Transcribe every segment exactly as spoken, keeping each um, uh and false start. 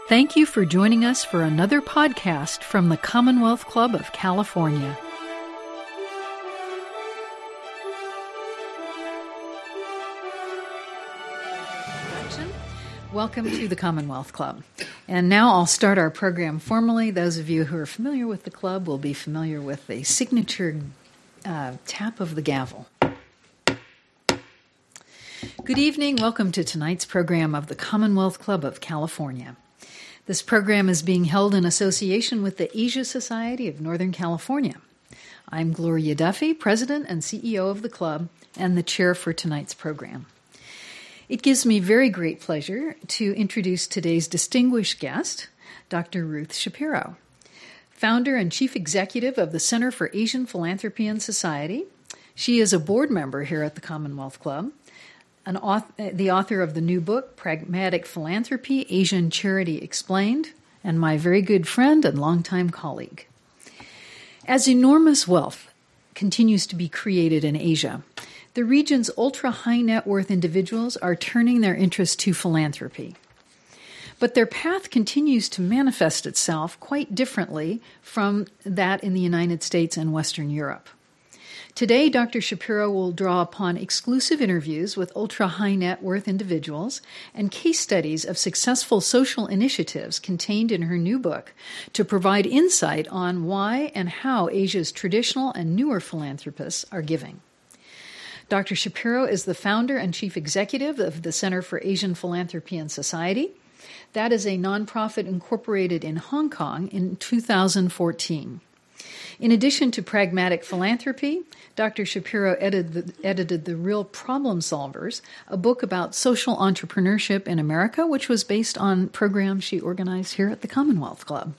Thank you for joining us for another podcast from the Commonwealth Club of California. Welcome to the Commonwealth Club. And now I'll start our program formally. Those of you who are familiar with the club will be familiar with the signature uh, tap of the gavel. Good evening. Welcome to tonight's program of the Commonwealth Club of California. This program is being held in association with the Asia Society of Northern California. I'm Gloria Duffy, President and C E O of the club, and the chair for tonight's program. It gives me very great pleasure to introduce today's distinguished guest, Doctor Ruth Shapiro, founder and chief executive of the Center for Asian Philanthropy and Society. She is a board member here at the Commonwealth Club, an author, the author of the new book, Pragmatic Philanthropy, Asian Charity Explained, and my very good friend and longtime colleague. As enormous wealth continues to be created in Asia, the region's ultra-high net worth individuals are turning their interest to philanthropy. But their path continues to manifest itself quite differently from that in the United States and Western Europe. Today, Doctor Shapiro will draw upon exclusive interviews with ultra-high net worth individuals and case studies of successful social initiatives contained in her new book to provide insight on why and how Asia's traditional and newer philanthropists are giving. Doctor Shapiro is the founder and chief executive of the Center for Asian Philanthropy and Society. That is a nonprofit incorporated in Hong Kong in two thousand fourteen. In addition to Pragmatic Philanthropy, Doctor Shapiro edited the, edited the Real Problem Solvers, a book about social entrepreneurship in America, which was based on programs she organized here at the Commonwealth Club.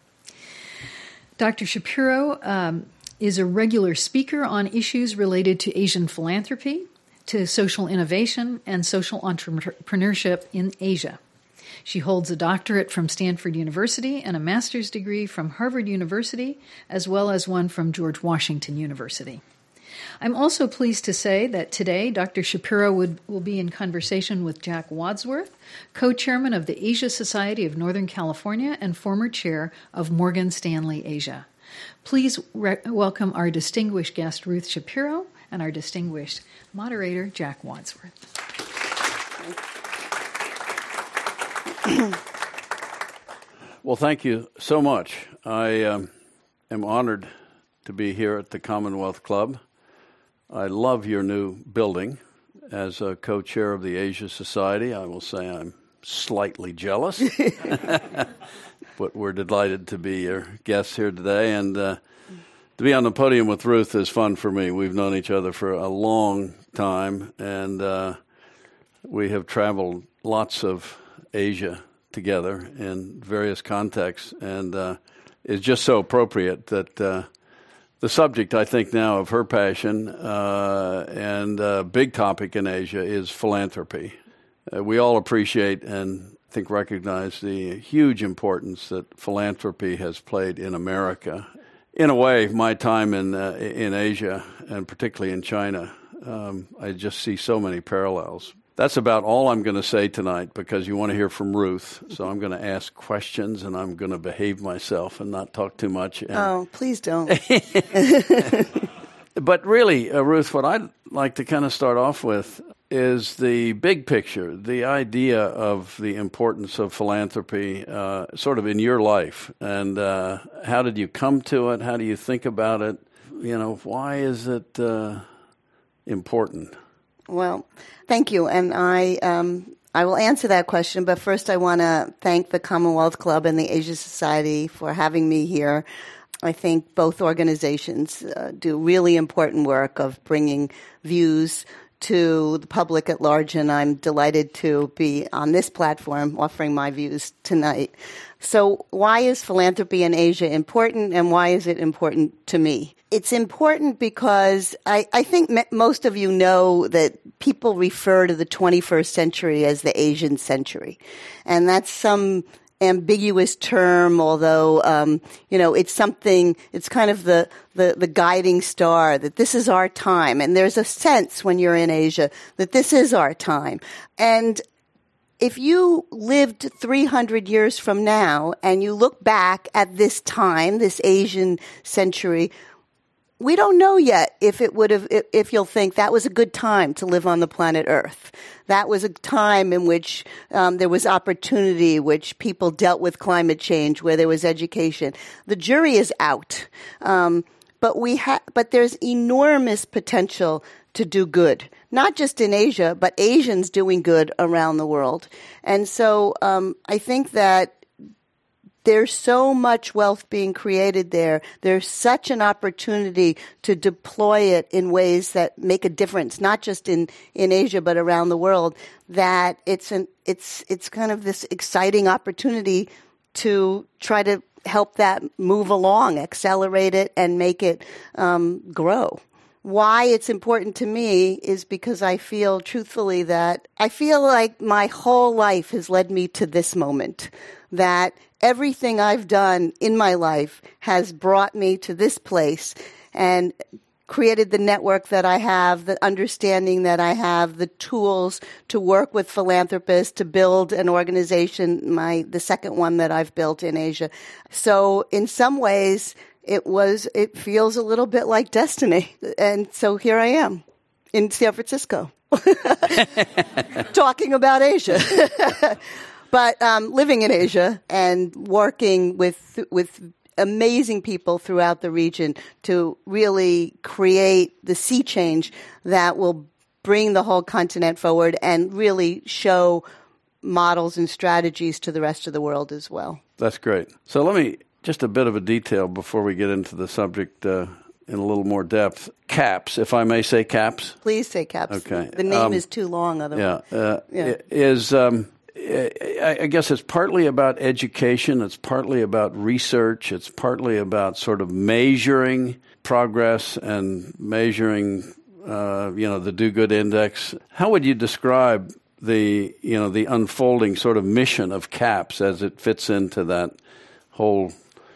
Doctor Shapiro um, is a regular speaker on issues related to Asian philanthropy, to social innovation, and social entrepreneurship in Asia. She holds a doctorate from Stanford University and a master's degree from Harvard University, as well as one from George Washington University. I'm also pleased to say that today Doctor Shapiro would, will be in conversation with Jack Wadsworth, co-chairman of the Asia Society of Northern California and former chair of Morgan Stanley Asia. Please re- welcome our distinguished guest, Ruth Shapiro, and our distinguished moderator, Jack Wadsworth. Well, thank you so much. I um, am honored to be here at the Commonwealth Club. I love your new building. As a co-chair of the Asia Society, I will say I'm slightly jealous. But we're delighted to be your guests here today. And uh, to be on the podium with Ruth is fun for me. We've known each other for a long time, and uh, we have traveled lots of Asia together in various contexts. And uh, it's just so appropriate that uh, the subject, I think now, of her passion uh, and a big topic in Asia is philanthropy. Uh, we all appreciate and I think recognize the huge importance that philanthropy has played in America. In a way, my time in uh, in Asia, and particularly in China, um, I just see so many parallels. That's about all I'm going to say tonight because you want to hear from Ruth. So I'm going to ask questions and I'm going to behave myself and not talk too much. And oh, please don't. But really, uh, Ruth, what I'd like to kind of start off with is the big picture, the idea of the importance of philanthropy uh, sort of in your life. And uh, how did you come to it? How do you think about it? You know, why is it uh, important? Well, thank you. And I um, I will answer that question. But first, I want to thank the Commonwealth Club and the Asia Society for having me here. I think both organizations uh, do really important work of bringing views to the public at large, and I'm delighted to be on this platform offering my views tonight. So why is philanthropy in Asia important, and why is it important to me? It's important because I, I think m- most of you know that people refer to the twenty-first century as the Asian century, and that's some ambiguous term, although, um, you know, it's something, it's kind of the, the, the guiding star that this is our time. And there's a sense when you're in Asia that this is our time. And if you lived three hundred years from now and you look back at this time, this Asian century, we don't know yet if it would have, if you'll think that was a good time to live on the planet Earth. That was a time in which um, there was opportunity, which people dealt with climate change, where there was education. The jury is out, um, but we ha- but there's enormous potential to do good, not just in Asia, but Asians doing good around the world. And so um, I think that there's so much wealth being created there. There's such an opportunity to deploy it in ways that make a difference, not just in, in Asia, but around the world, that it's an, it's, it's kind of this exciting opportunity to try to help that move along, accelerate it, and make it um, grow. Why it's important to me is because I feel truthfully that I feel like my whole life has led me to this moment, that everything I've done in my life has brought me to this place and created the network that I have, the understanding that I have, the tools to work with philanthropists to build an organization, my the second one that I've built in Asia. So in some ways, it was it feels a little bit like destiny. And so here I am in San Francisco talking about Asia. But um, living in Asia and working with with amazing people throughout the region to really create the sea change that will bring the whole continent forward and really show models and strategies to the rest of the world as well. That's great. So let me, just a bit of a detail before we get into the subject uh, in a little more depth. CAPS, if I may say CAPS? Please say CAPS. Okay. The name um, is too long otherwise. Yeah. Uh, yeah. Is... Um, I guess it's partly about education, it's partly about research, it's partly about sort of measuring progress and measuring, uh, you know, the do-good index. How would you describe the, you know, the unfolding sort of mission of CAPS as it fits into that whole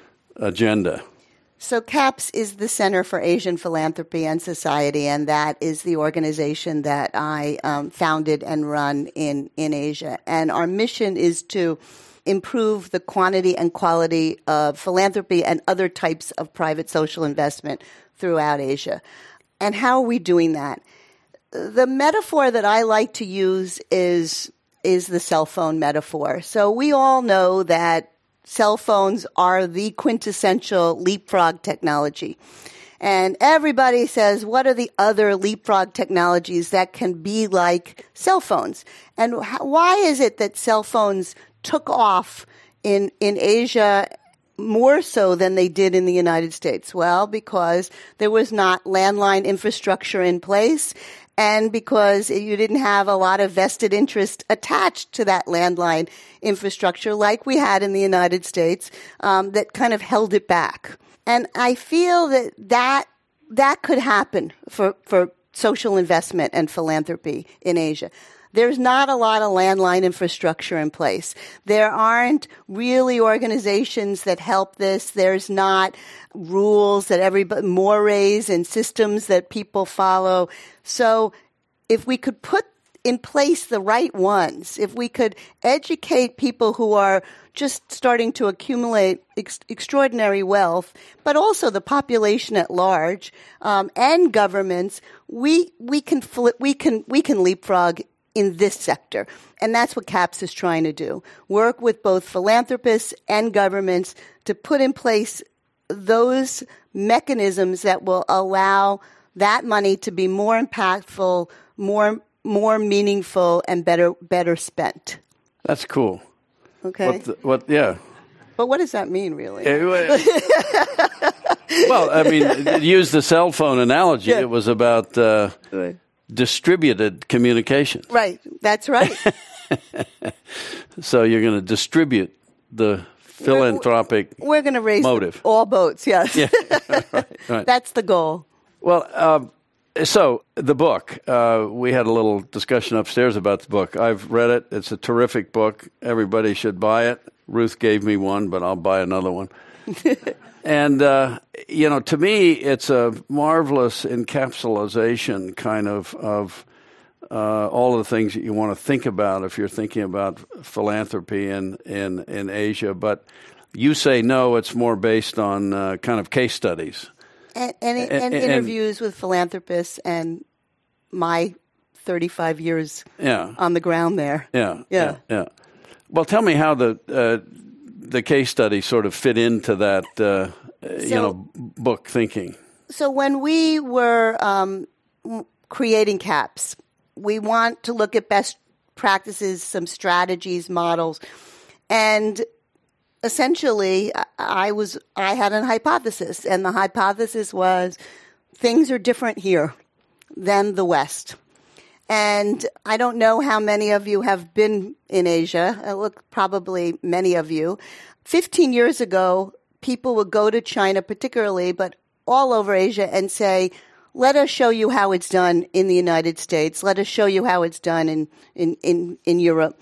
agenda? So CAPS is the Center for Asian Philanthropy and Society, and that is the organization that I um, founded and run in, in Asia. And our mission is to improve the quantity and quality of philanthropy and other types of private social investment throughout Asia. And how are we doing that? The metaphor that I like to use is, is the cell phone metaphor. So we all know that cell phones are the quintessential leapfrog technology. And everybody says, what are the other leapfrog technologies that can be like cell phones? And how, why is it that cell phones took off in, in Asia more so than they did in the United States? Well, because there was not landline infrastructure in place, and because you didn't have a lot of vested interest attached to that landline infrastructure like we had in the United States, um, that kind of held it back. And I feel that that, that could happen for, for social investment and philanthropy in Asia. There's not a lot of landline infrastructure in place. There aren't really organizations that help this. There's not rules that everybody, mores and systems that people follow. So if we could put in place the right ones, if we could educate people who are just starting to accumulate ex- extraordinary wealth, but also the population at large, um, and governments, we we can flip, we can we can leapfrog in this sector. And that's what CAPS is trying to do. Work with both philanthropists and governments to put in place those mechanisms that will allow that money to be more impactful, more more meaningful, and better better spent. That's cool. Okay. What, the, what yeah. But what does that mean, really? Well, I mean, use the cell phone analogy. Yeah. It was about uh, right. distributed communications. Right. That's right. So you're going to distribute the philanthropic We're, we're going to raise motive. all boats, yes. Yeah. right, right. That's the goal. Well, um, so the book, uh, we had a little discussion upstairs about the book. I've read it. It's a terrific book. Everybody should buy it. Ruth gave me one, but I'll buy another one. And, uh, you know, to me, it's a marvelous encapsulation kind of of uh, all of the things that you want to think about if you're thinking about philanthropy in, in, in Asia. But you say no, it's more based on uh, kind of case studies. And, and, and, and interviews with philanthropists and my thirty-five years yeah. on the ground there. Yeah, yeah, yeah. yeah. Well, tell me how the uh, the case studies sort of fit into that, uh, so, you know, book thinking. So when we were um, creating CAPS, we want to look at best practices, some strategies, models, and essentially, I was I had an hypothesis, and the hypothesis was things are different here than the West. And I don't know how many of you have been in Asia. I look, probably many of you. Fifteen years ago, people would go to China particularly, but all over Asia, and say, let us show you how it's done in the United States. Let us show you how it's done in, in, in, in Europe.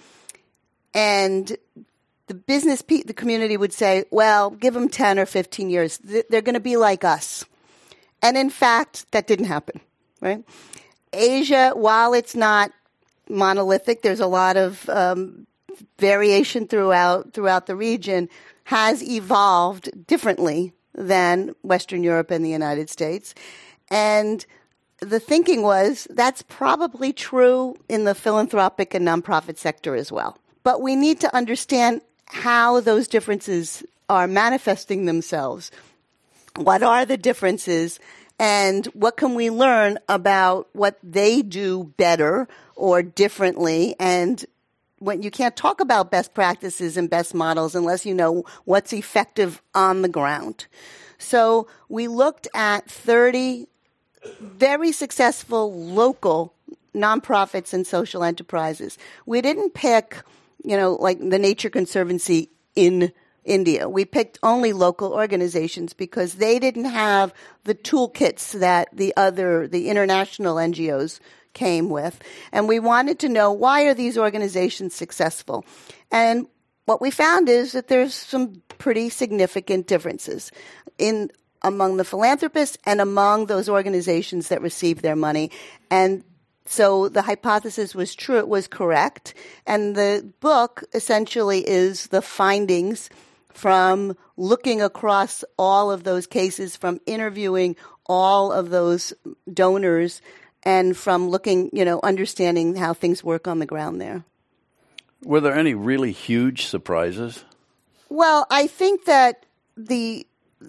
And the business, pe- the community would say, well, give them ten or fifteen years. They're going to be like us. And in fact, that didn't happen, right? Asia, while it's not monolithic, there's a lot of um, variation throughout throughout the region, has evolved differently than Western Europe and the United States. And the thinking was that's probably true in the philanthropic and nonprofit sector as well. But we need to understand how those differences are manifesting themselves. What are the differences? And what can we learn about what they do better or differently? And when you can't talk about best practices and best models unless you know what's effective on the ground. So we looked at thirty very successful local nonprofits and social enterprises. We didn't pick, you know, like the Nature Conservancy in India. We picked only local organizations because they didn't have the toolkits that the other, the international N G Os came with. And we wanted to know, why are these organizations successful? And what we found is that there's some pretty significant differences in among the philanthropists and among those organizations that receive their money. And so the hypothesis was true, it was correct. And the book essentially is the findings from looking across all of those cases, from interviewing all of those donors, and from looking, you know, understanding how things work on the ground there. Were there any really huge surprises? Well, I think that the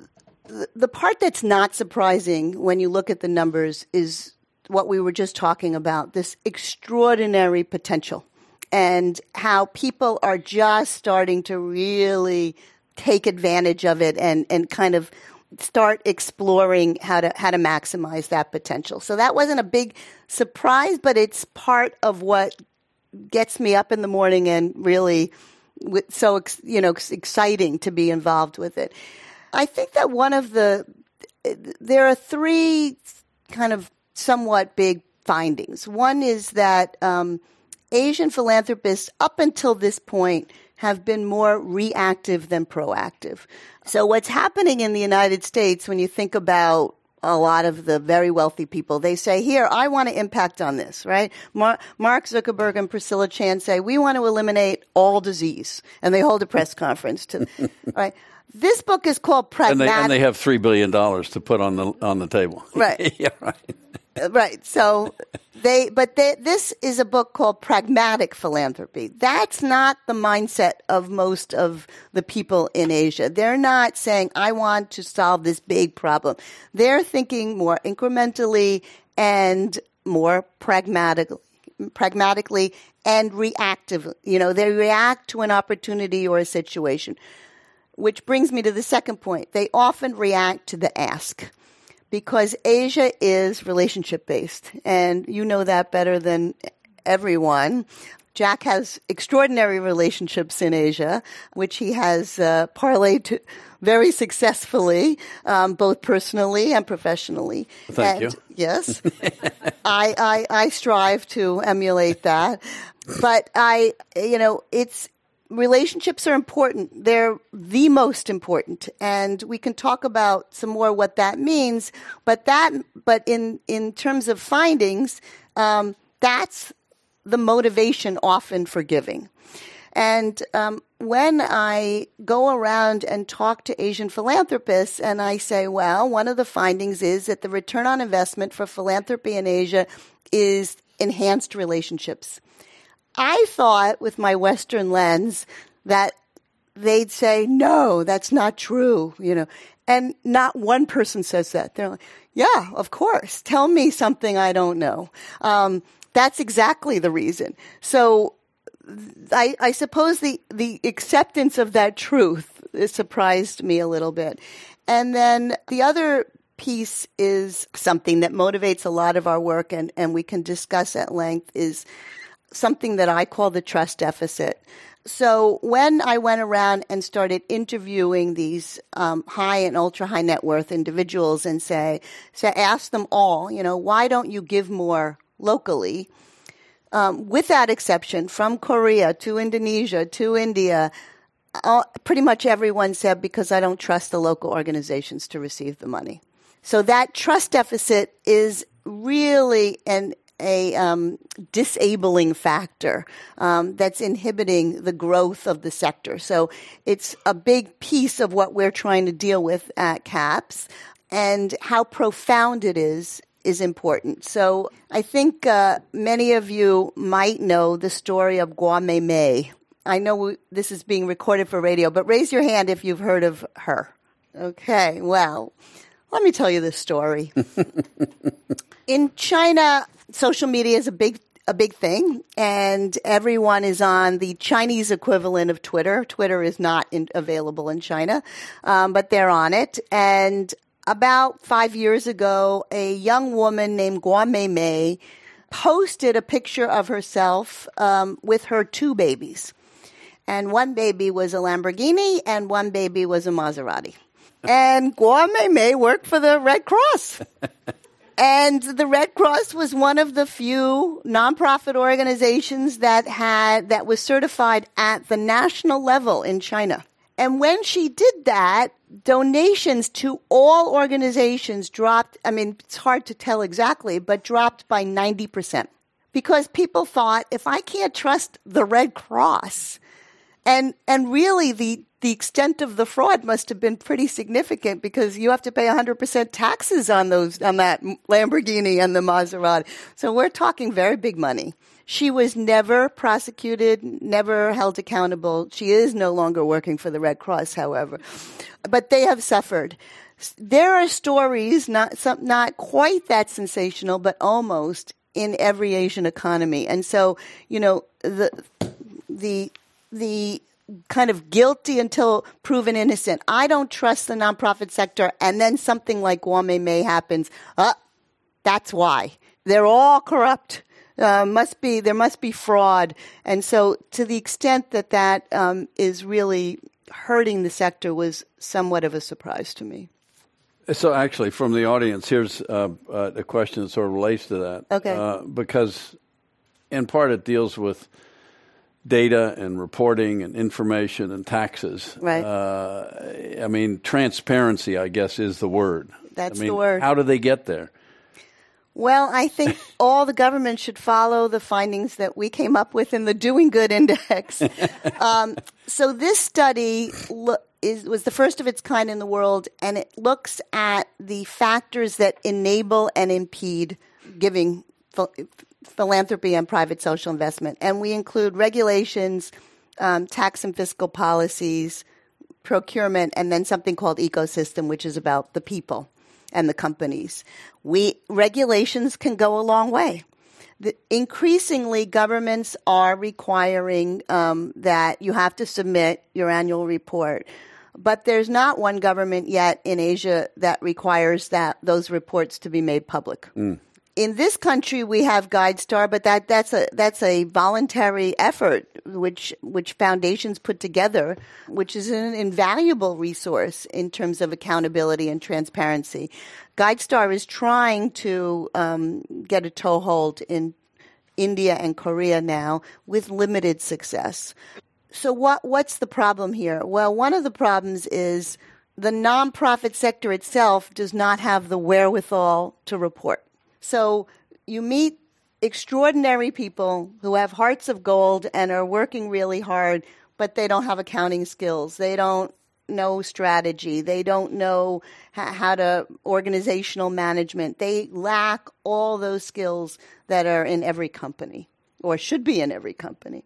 the part that's not surprising when you look at the numbers is what we were just talking about, this extraordinary potential and how people are just starting to really take advantage of it and, and kind of start exploring how to how to maximize that potential. So that wasn't a big surprise, but it's part of what gets me up in the morning and really so you know exciting to be involved with it. I think that one of the there are three kind of somewhat big findings. One is that um, Asian philanthropists up until this point have been more reactive than proactive. So what's happening in the United States, when you think about a lot of the very wealthy people, they say, here, I want to impact on this, right? Mar- Mark Zuckerberg and Priscilla Chan say, we want to eliminate all disease. And they hold a press conference to, right? This book is called Pragmatic. And they, and they have three billion dollars to put on the on the table. Right. Yeah, right. Right. So they, but they, this is a book called Pragmatic Philanthropy. That's not the mindset of most of the people in Asia. They're not saying, I want to solve this big problem. They're thinking more incrementally and more pragmatically, pragmatically and reactively. You know, they react to an opportunity or a situation, which brings me to the second point. They often react to the ask. Because Asia is relationship-based, and you know that better than everyone. Jack has extraordinary relationships in Asia, which he has uh, parlayed to very successfully, um, both personally and professionally. Thank and, you. Yes. I, I, I strive to emulate that. But I, you know, it's, relationships are important. They're the most important. And we can talk about some more what that means. But that, but in, in terms of findings, um, that's the motivation often for giving. And um, when I go around and talk to Asian philanthropists and I say, well, one of the findings is that the return on investment for philanthropy in Asia is enhanced relationships. I thought with my Western lens that they'd say, no, that's not true, you know. And not one person says that. They're like, yeah, of course. Tell me something I don't know. Um, that's exactly the reason. So I, I suppose the, the acceptance of that truth surprised me a little bit. And then the other piece is something that motivates a lot of our work, and, and we can discuss at length, is something that I call the trust deficit. So when I went around and started interviewing these um, high and ultra high net worth individuals and say, say, ask them all, you know, why don't you give more locally? Um, with that exception, from Korea to Indonesia to India, uh, pretty much everyone said, because I don't trust the local organizations to receive the money. So that trust deficit is really an a um, disabling factor um, that's inhibiting the growth of the sector. So it's a big piece of what we're trying to deal with at CAPS, and how profound it is is important. So I think uh, many of you might know the story of Gua Mei Mei. I know we, this is being recorded for radio, but raise your hand if you've heard of her. Okay, well, let me tell you this story. In China, social media is a big a big thing, and everyone is on the Chinese equivalent of Twitter. Twitter is not in, available in China, um, but they're on it. And about five years ago, a young woman named Gua Mei Mei posted a picture of herself um, with her two babies. And one baby was a Lamborghini, and one baby was a Maserati. And Gua Mei Mei worked for the Red Cross. And the Red Cross was one of the few nonprofit organizations that had that was certified at the national level in China. And when she did that, donations to all organizations dropped. I mean, it's hard to tell exactly, but dropped by ninety percent. Because people thought, if I can't trust the Red Cross, and and really the the extent of the fraud must have been pretty significant, because you have to pay one hundred percent taxes on those on that Lamborghini and the Maserati. So we're talking very big money. She was never prosecuted, never held accountable. She is no longer working for the Red Cross, however. But they have suffered. There are stories, not some, not quite that sensational, but almost, in every Asian economy. And so, you know, the the the kind of guilty until proven innocent. I don't trust the nonprofit sector, and then something like Gua Mei Mei happens. Uh, that's why. They're all corrupt. Uh, must be there must be fraud. And so to the extent that that um, is really hurting the sector was somewhat of a surprise to me. So actually, from the audience, here's uh, uh, a question that sort of relates to that. Okay. Uh, because in part it deals with data and reporting and information and taxes. Right. Uh, I mean, transparency, I guess, is the word. That's I mean, the word. How do they get there? Well, I think all the governments should follow the findings that we came up with in the Doing Good Index. um, so this study lo- is, was the first of its kind in the world, and it looks at the factors that enable and impede giving ph- philanthropy and private social investment. And we include regulations, um, tax and fiscal policies, procurement, and then something called ecosystem, which is about the people and the companies. We regulations can go a long way. The, increasingly, governments are requiring um, that you have to submit your annual report, but there's not one government yet in Asia that requires that those reports to be made public. Mm. In this country, we have GuideStar, but that, that's a that's a voluntary effort which which foundations put together, which is an invaluable resource in terms of accountability and transparency. GuideStar is trying to um, get a toehold in India and Korea now with limited success. So what what's the problem here? Well, one of the problems is the nonprofit sector itself does not have the wherewithal to report. So you meet extraordinary people who have hearts of gold and are working really hard, but they don't have accounting skills. They don't know strategy. They don't know ha- how to organizational management. They lack all those skills that are in every company or should be in every company.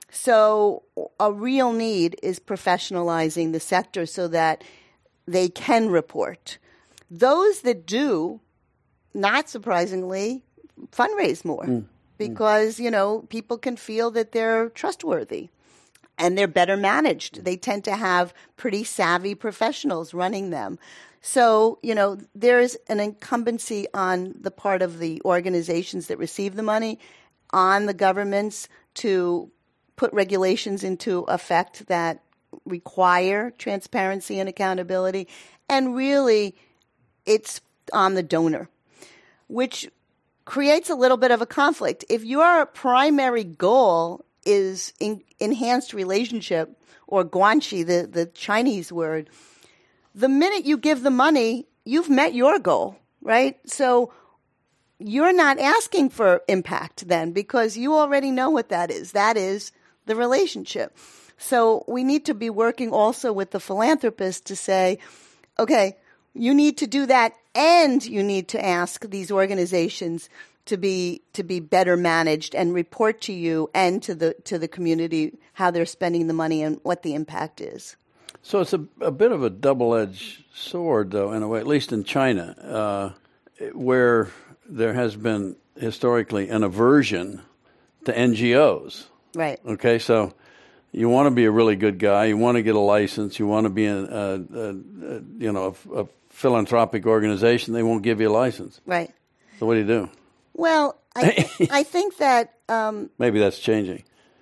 So a real need is professionalizing the sector so that they can report. Those that do, not surprisingly, fundraise more mm. because, you know, people can feel that they're trustworthy and they're better managed. They tend to have pretty savvy professionals running them. So, you know, there's an incumbency on the part of the organizations that receive the money, on the governments to put regulations into effect that require transparency and accountability. And really, it's on the donor, which creates a little bit of a conflict. If your primary goal is in, enhanced relationship, or guanxi, the, the Chinese word, the minute you give the money, you've met your goal, right? So you're not asking for impact then because you already know what that is. That is the relationship. So we need to be working also with the philanthropists to say, okay, you need to do that, and you need to ask these organizations to be to be better managed and report to you and to the to the community how they're spending the money and what the impact is. So it's a, a bit of a double-edged sword, though, in a way, at least in China, uh, where there has been historically an aversion to N G Os. Right. Okay, so you want to be a really good guy. You want to get a license. You want to be in, a, a, a, you know, a, a philanthropic organization. They won't give you a license. Right. So what do you do? Well, I th- I think that um, maybe that's changing.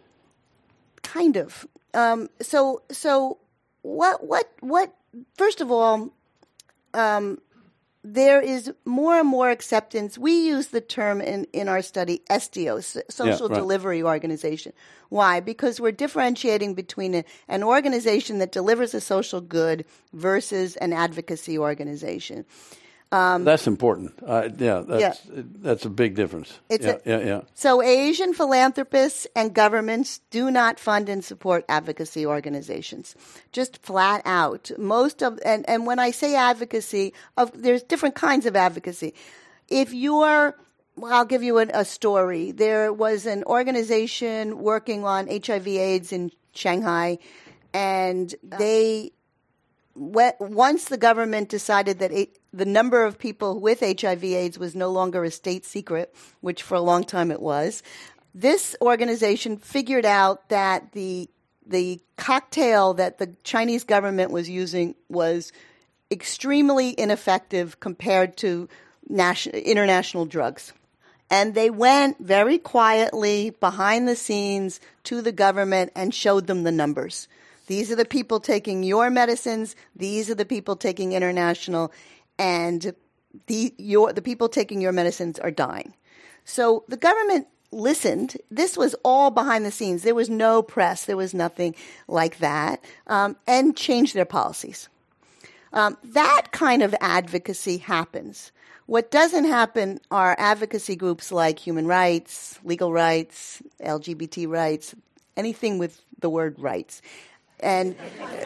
Kind of. Um, so so what what what? First of all, um, there is more and more acceptance. We use the term in, in our study S D O, Social yeah, right. Delivery Organization. Why? Because we're differentiating between a, an organization that delivers a social good versus an advocacy organization. Um, that's important. Uh, yeah, that's yeah. that's a big difference. It's yeah, a, yeah, yeah. So Asian philanthropists and governments do not fund and support advocacy organizations, just flat out. Most of and, and when I say advocacy, of there's different kinds of advocacy. If you're, well, I'll give you an, a story. There was an organization working on H I V/AIDS in Shanghai, and they. Once the government decided that it, the number of people with H I V/AIDS was no longer a state secret, which for a long time it was, this organization figured out that the the cocktail that the Chinese government was using was extremely ineffective compared to national, international drugs. And they went very quietly behind the scenes to the government and showed them the numbers. These are the people taking your medicines. These are the people taking international, and the your the people taking your medicines are dying. So the government listened. This was all behind the scenes. There was no press. There was nothing like that, um, and changed their policies. Um, that kind of advocacy happens. What doesn't happen are advocacy groups like human rights, legal rights, L G B T rights, anything with the word rights. And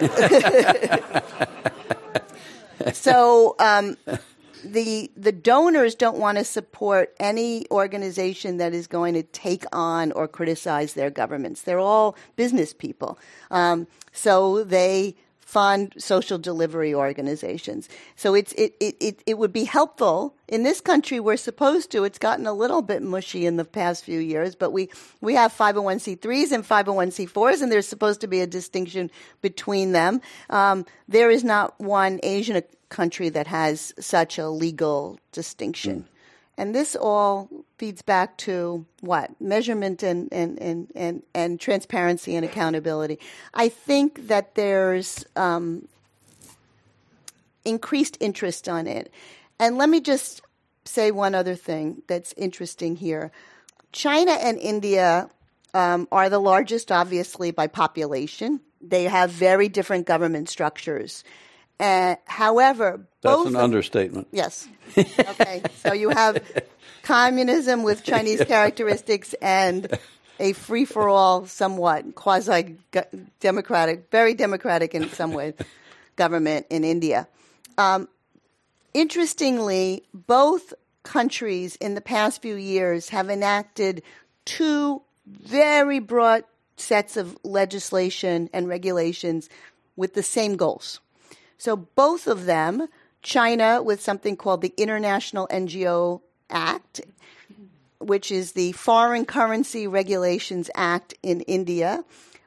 so um, the the donors don't want to support any organization that is going to take on or criticize their governments. They're all business people. Um, so they fund social delivery organizations. So it's it, it, it, it would be helpful. In this country, we're supposed to. It's gotten a little bit mushy in the past few years, but we, we have five oh one c threes and five oh one c fours, and there's supposed to be a distinction between them. Um, there is not one Asian country that has such a legal distinction. Mm. And this all feeds back to what? Measurement and, and, and, and, and transparency and accountability. I think that there's um, increased interest on it. And let me just say one other thing that's interesting here. China and India um, are the largest, obviously, by population. They have very different government structures. Uh, however, That's both an of, understatement. Yes. Okay. So you have communism with Chinese characteristics and a free-for-all, somewhat quasi-democratic, very democratic in some ways, government in India. Um, interestingly, both countries in the past few years have enacted two very broad sets of legislation and regulations with the same goals. So both of them, China with something called the International N G O Act, which is the Foreign Currency Regulations Act in India,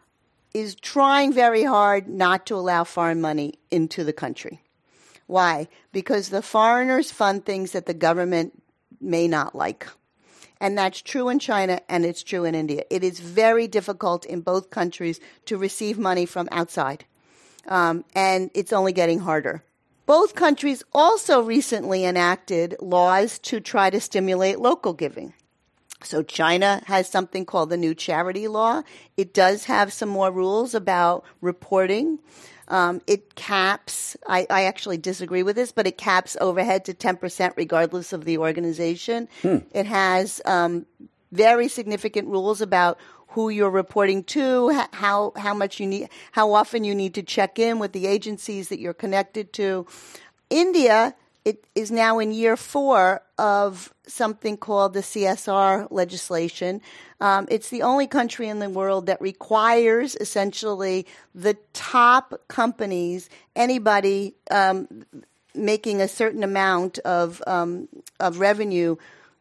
is trying very hard not to allow foreign money into the country. Why? Because the foreigners fund things that the government may not like. And that's true in China and it's true in India. It is very difficult in both countries to receive money from outside. Um, and it's only getting harder. Both countries also recently enacted laws to try to stimulate local giving. So China has something called the new charity law. It does have some more rules about reporting. Um, it caps, I, I actually disagree with this, but it caps overhead to ten percent regardless of the organization. Hmm. It has um, very significant rules about who you're reporting to, how how much you need, how often you need to check in with the agencies that you're connected to. India, it is now in year four of something called the C S R legislation. Um, it's the only country in the world that requires essentially the top companies, anybody um, making a certain amount of um, of revenue,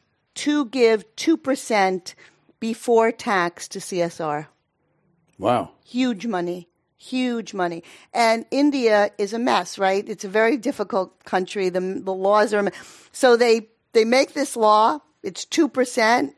to give two percent before tax to C S R. Wow. Huge money. Huge money. And India is a mess, right? It's a very difficult country. The, the laws are... So they, they make this law. It's two percent.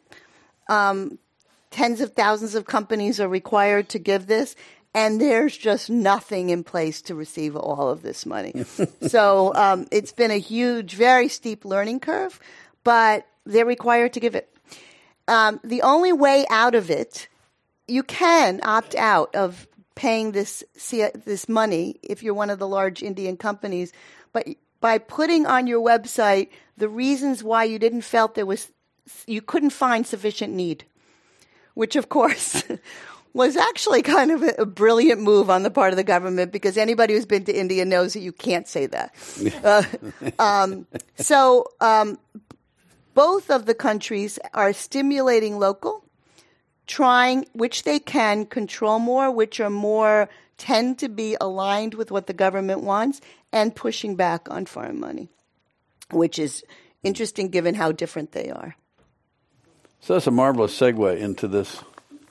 Um, tens of thousands of companies are required to give this. And there's just nothing in place to receive all of this money. So um, it's been a huge, very steep learning curve. But they're required to give it. Um, the only way out of it, you can opt out of paying this this money if you're one of the large Indian companies, but by putting on your website the reasons why you didn't felt there was, you couldn't find sufficient need, which of course was actually kind of a, a brilliant move on the part of the government, because anybody who's been to India knows that you can't say that. uh, um, so um, both of the countries are stimulating local, trying, which they can control more, which are more, tend to be aligned with what the government wants, and pushing back on foreign money, which is interesting given how different they are. So that's a marvelous segue into this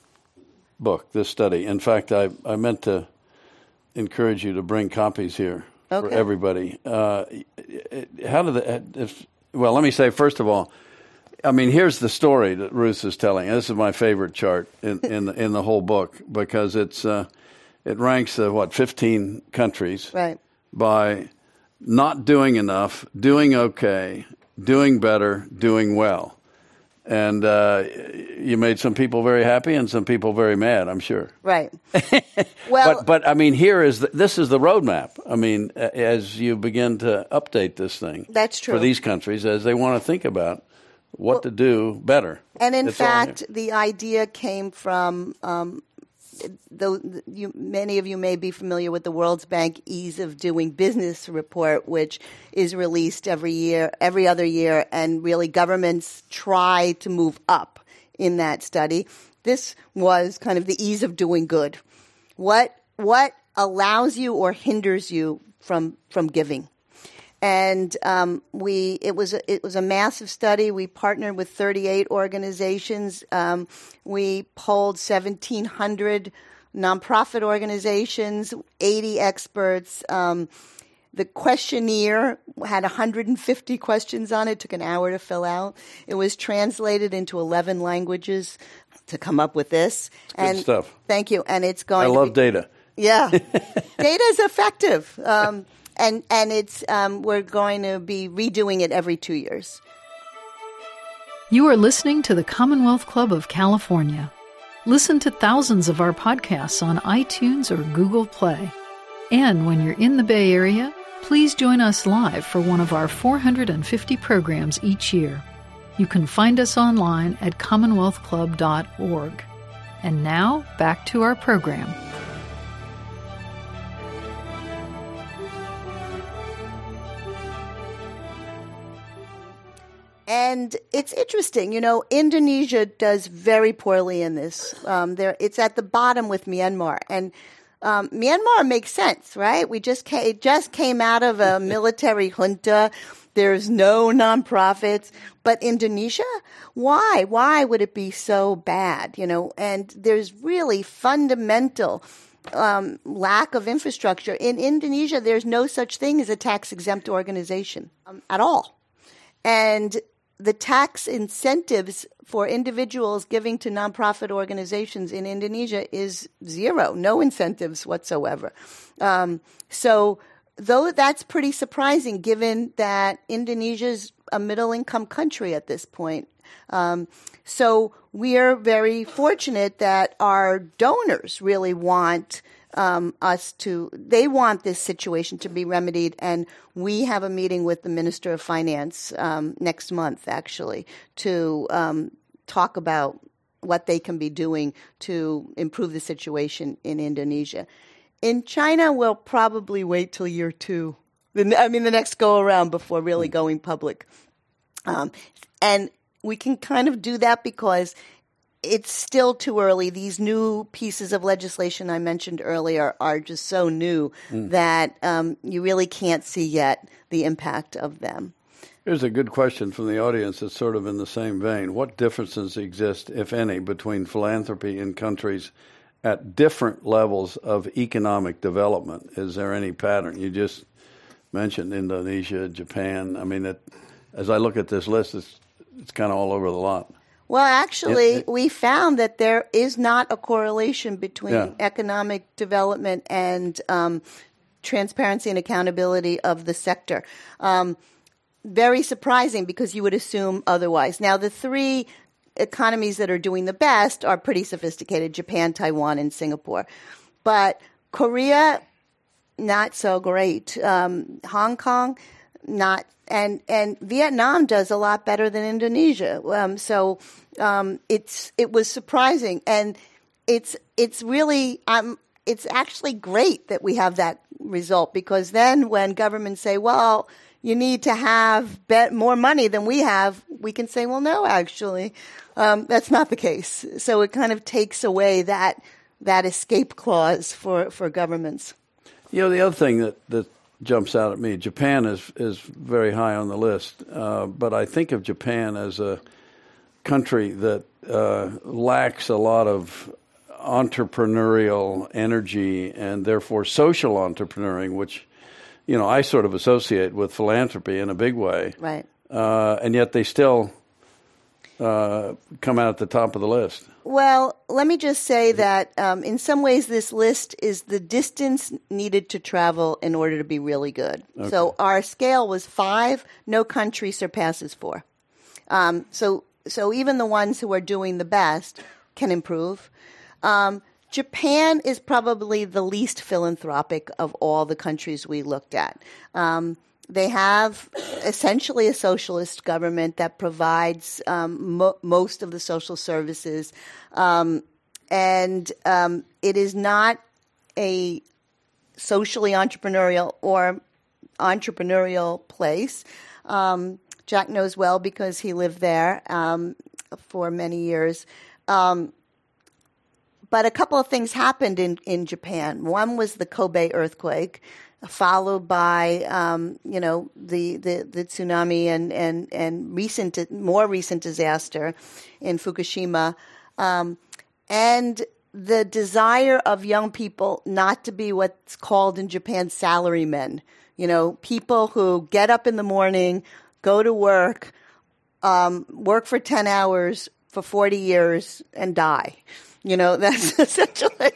book, this study. In fact, I, I meant to encourage you to bring copies here okay. for everybody. Uh, how did the, if, well, let me say, first of all, I mean, here's the story that Ruth is telling. This is my favorite chart in in the, in the whole book, because it's uh, it ranks uh, what fifteen countries right. by not doing enough, doing okay, doing better, doing well, and uh, you made some people very happy and some people very mad, I'm sure. Right. Well, but but I mean, here is the, this is the roadmap. I mean, as you begin to update this thing, that's true for these countries as they want to think about what well, to do better. And in it's fact, the idea came from, um, the, you, many of you may be familiar with the World Bank Ease of Doing Business report, which is released every year, every other year, and really governments try to move up in that study. This was kind of the ease of doing good. What what allows you or hinders you from from giving? And um, we it was a, it was a massive study. We partnered with thirty-eight organizations. Um, we polled seventeen hundred nonprofit organizations, eighty experts. Um, the questionnaire had one hundred fifty questions on it. It took an hour to fill out. It was translated into eleven languages to come up with this. It's and good stuff. Thank you. And it's going. I love to be, data. Yeah, data is effective. Um, And and it's um, we're going to be redoing it every two years. You are listening to the Commonwealth Club of California. Listen to thousands of our podcasts on iTunes or Google Play. And when you're in the Bay Area, Please join us live for one of our four hundred fifty programs each year. You can find us online at commonwealth club dot org. And now, back to our program. And it's interesting, you know, Indonesia does very poorly in this. Um, there, it's at the bottom with Myanmar. And um, Myanmar makes sense, right? We just came, it just came out of a military junta. There's no nonprofits. But Indonesia? Why? Why would it be so bad? You know, and there's really fundamental um, lack of infrastructure. In Indonesia, there's no such thing as a tax-exempt organization um, at all. And the tax incentives for individuals giving to nonprofit organizations in Indonesia is zero, no incentives whatsoever. Um, so though that's pretty surprising given that Indonesia's a middle-income country at this point. Um, so we are very fortunate that our donors really want Um, us to, they want this situation to be remedied, and we have a meeting with the Minister of Finance um, next month, actually, to um, talk about what they can be doing to improve the situation in Indonesia. In China, we'll probably wait till year two, I mean, the next go around before really going public. Um, and we can kind of do that because it's still too early. These new pieces of legislation I mentioned earlier are just so new mm. that um, you really can't see yet the impact of them. Here's a good question from the audience that's sort of in the same vein. What differences exist, if any, between philanthropy in countries at different levels of economic development? Is there any pattern? You just mentioned Indonesia, Japan. I mean, it, as I look at this list, it's, it's kind of all over the lot. Well, actually, it, it, we found that there is not a correlation between yeah. economic development and um, transparency and accountability of the sector. Um, very surprising because you would assume otherwise. Now, the three economies that are doing the best are pretty sophisticated: Japan, Taiwan, and Singapore. But Korea, not so great. Um, Hong Kong, not. And and Vietnam does a lot better than Indonesia. Um, so um, it's it was surprising, and it's it's really um, it's actually great that we have that result, because then when governments say, well, you need to have bet more money than we have, we can say, well, no, actually, um, that's not the case. So it kind of takes away that that escape clause for, for governments. You know, the other thing that, that jumps out at me, Japan is is very high on the list, uh, but I think of Japan as a country that uh, lacks a lot of entrepreneurial energy and therefore social entrepreneuring, which, you know, I sort of associate with philanthropy in a big way. Right. Uh, and yet they still uh, come out at the top of the list. Well, let me just say that um, in some ways this list is the distance needed to travel in order to be really good. Okay. So our scale was five. No country surpasses four. Um, so so even the ones who are doing the best can improve. Um, Japan is probably the least philanthropic of all the countries we looked at. Um, they have essentially a socialist government that provides um, mo- most of the social services, um, and um, it is not a socially entrepreneurial or entrepreneurial place. Um, Jack knows well because he lived there um, for many years. Um, But a couple of things happened in, in Japan. One was the Kobe earthquake, followed by, um, you know, the, the, the tsunami and, and, and recent, more recent disaster in Fukushima. Um, and the desire of young people not to be what's called in Japan salarymen. You know, people who get up in the morning, go to work, um, work for ten hours for forty years and die. You know, that's essentially,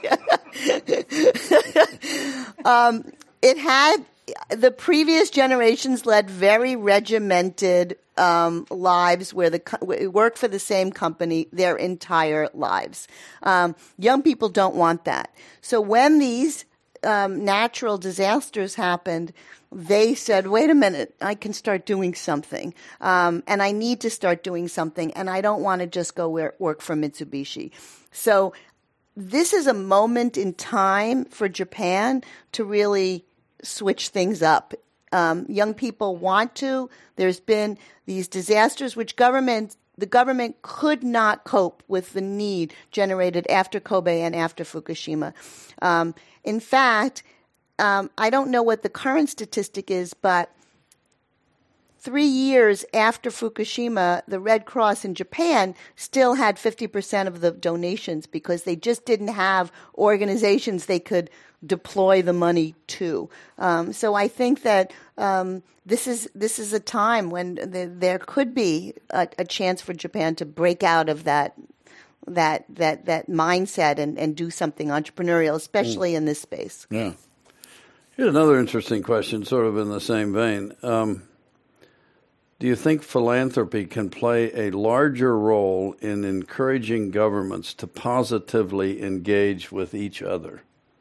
um, it had, the previous generations led very regimented um, lives where the co- work for the same company their entire lives. Um, young people don't want that. So when these um, natural disasters happened, they said, wait a minute, I can start doing something. Um, and I need to start doing something. And I don't want to just go where, work for Mitsubishi. So this is a moment in time for Japan to really switch things up. Um, young people want to. There's been these disasters which government, the government could not cope with the need generated after Kobe and after Fukushima. Um, in fact, um, I don't know what the current statistic is, but three years after Fukushima, the Red Cross in Japan still had fifty percent of the donations because they just didn't have organizations they could deploy the money to. Um, so I think that um, this is this is a time when the, there could be a, a chance for Japan to break out of that that that that mindset and, and do something entrepreneurial, especially mm. in this space. Yeah. Here's another interesting question, sort of in the same vein. Um, Do you think philanthropy can play a larger role in encouraging governments to positively engage with each other?